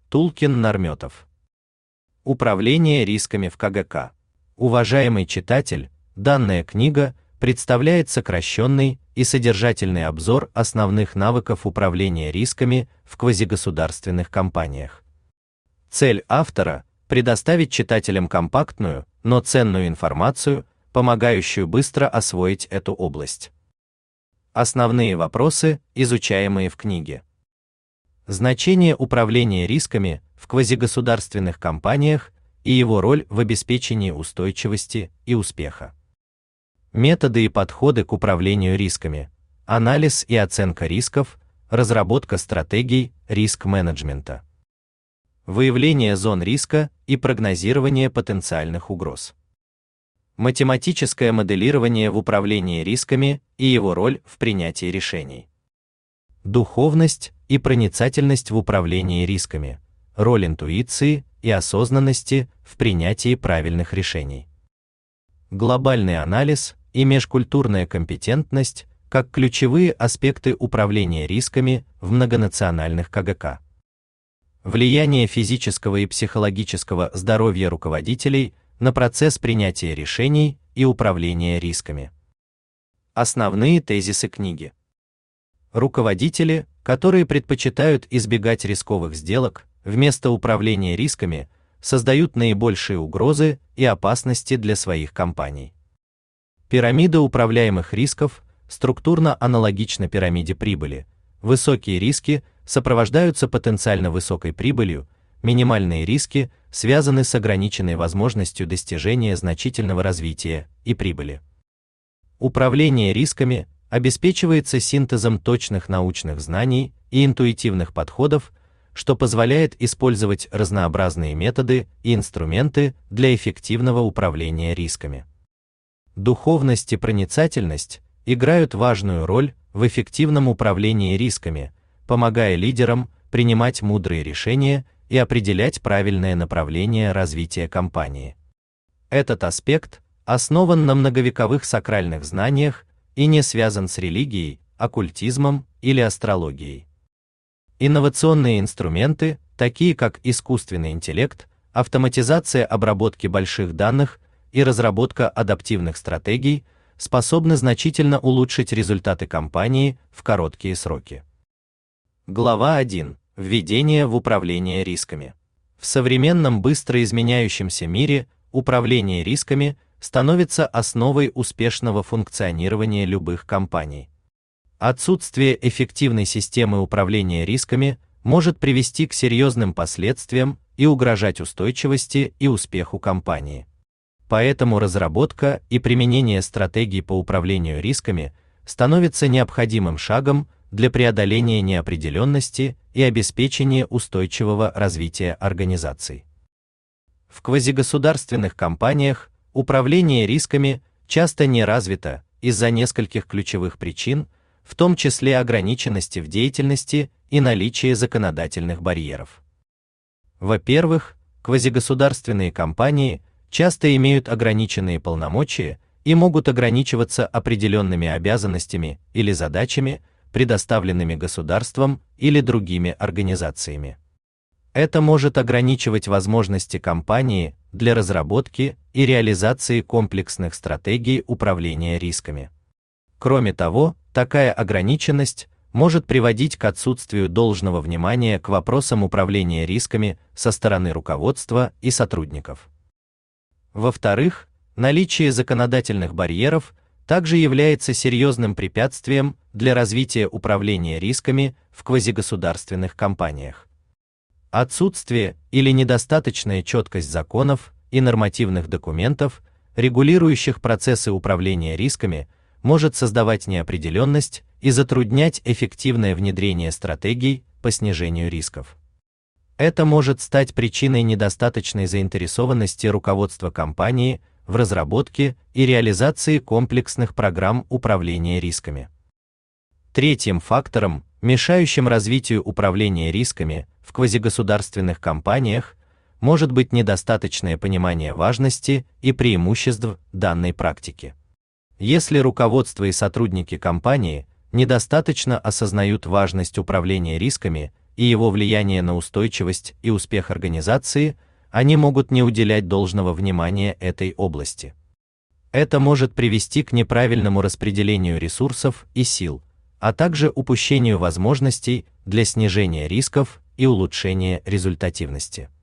Тулкин-Нарметов. Управление рисками в КГК. Уважаемый читатель, данная книга представляет сокращенный и содержательный обзор основных навыков управления рисками в квазигосударственных компаниях. Цель автора – предоставить читателям компактную, но ценную информацию, помогающую быстро освоить эту область. Основные вопросы, изучаемые в книге. Значение управления рисками в квазигосударственных компаниях и его роль в обеспечении устойчивости и успеха. Методы и подходы к управлению рисками, анализ и оценка рисков, разработка стратегий риск-менеджмента. Выявление зон риска и прогнозирование потенциальных угроз. Математическое моделирование в управлении рисками и его роль в принятии решений. Духовность и проницательность в управлении рисками, роль интуиции и осознанности в принятии правильных решений. Глобальный анализ и межкультурная компетентность как ключевые аспекты управления рисками в многонациональных КГК. Влияние физического и психологического здоровья руководителей на процесс принятия решений и управления рисками. Основные тезисы книги. Руководители, которые предпочитают избегать рисковых сделок, вместо управления рисками, создают наибольшие угрозы и опасности для своих компаний. Пирамида управляемых рисков структурно аналогична пирамиде прибыли. Высокие риски сопровождаются потенциально высокой прибылью, минимальные риски связаны с ограниченной возможностью достижения значительного развития и прибыли. Управление рисками обеспечивается синтезом точных научных знаний и интуитивных подходов, что позволяет использовать разнообразные методы и инструменты для эффективного управления рисками. Духовность и проницательность играют важную роль в эффективном управлении рисками, помогая лидерам принимать мудрые решения и определять правильное направление развития компании. Этот аспект основан на многовековых сакральных знаниях и не связан с религией, оккультизмом или астрологией. Инновационные инструменты, такие как искусственный интеллект, автоматизация обработки больших данных и разработка адаптивных стратегий, способны значительно улучшить результаты компании в короткие сроки. Глава 1. Введение в управление рисками. В современном быстро изменяющемся мире управление рисками становится основой успешного функционирования любых компаний. Отсутствие эффективной системы управления рисками может привести к серьезным последствиям и угрожать устойчивости и успеху компании. Поэтому разработка и применение стратегий по управлению рисками становится необходимым шагом для преодоления неопределенности и обеспечения устойчивого развития организаций. В квазигосударственных компаниях управление рисками часто не развито из-за нескольких ключевых причин, в том числе ограниченности в деятельности и наличия законодательных барьеров. Во-первых, квазигосударственные компании часто имеют ограниченные полномочия и могут ограничиваться определенными обязанностями или задачами, предоставленными государством или другими организациями. Это может ограничивать возможности компании для разработки и реализации комплексных стратегий управления рисками. Кроме того, такая ограниченность может приводить к отсутствию должного внимания к вопросам управления рисками со стороны руководства и сотрудников. Во-вторых, наличие законодательных барьеров также является серьезным препятствием для развития управления рисками в квазигосударственных компаниях. Отсутствие или недостаточная четкость законов и нормативных документов, регулирующих процессы управления рисками, может создавать неопределенность и затруднять эффективное внедрение стратегий по снижению рисков. Это может стать причиной недостаточной заинтересованности руководства компании в разработке и реализации комплексных программ управления рисками. Третьим фактором, мешающим развитию управления рисками в квазигосударственных компаниях, может быть недостаточное понимание важности и преимуществ данной практики. Если руководство и сотрудники компании недостаточно осознают важность управления рисками и его влияние на устойчивость и успех организации, они могут не уделять должного внимания этой области. Это может привести к неправильному распределению ресурсов и сил, а также упущению возможностей для снижения рисков и улучшения результативности.